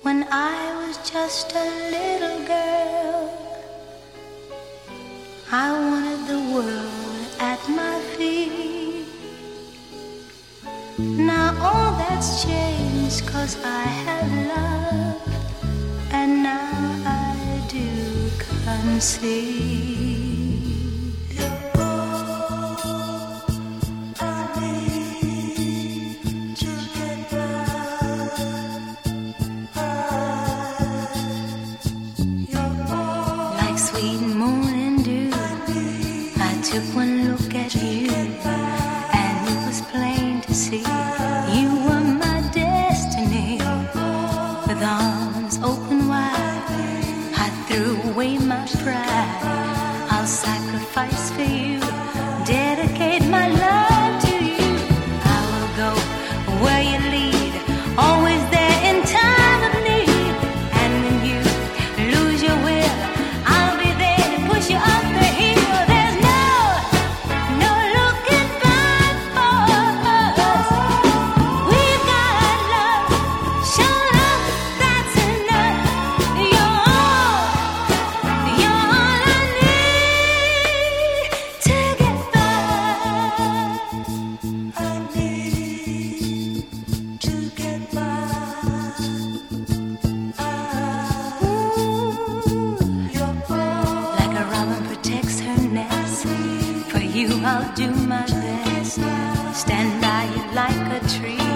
when I was just a little girl. I wanted the world at my feet. Now all that's changed 'cause I have love, and now I do concede. Took one look at you, and it was plain to see you were my destiny. With arms open wide, I threw away my pride. I'll sacrifice for you, dedicate my love to you. I will go where you lead, always there in time of need. And when you lose your will, I'll be there to push you up the hill. I'll do my best, stand by you like a tree.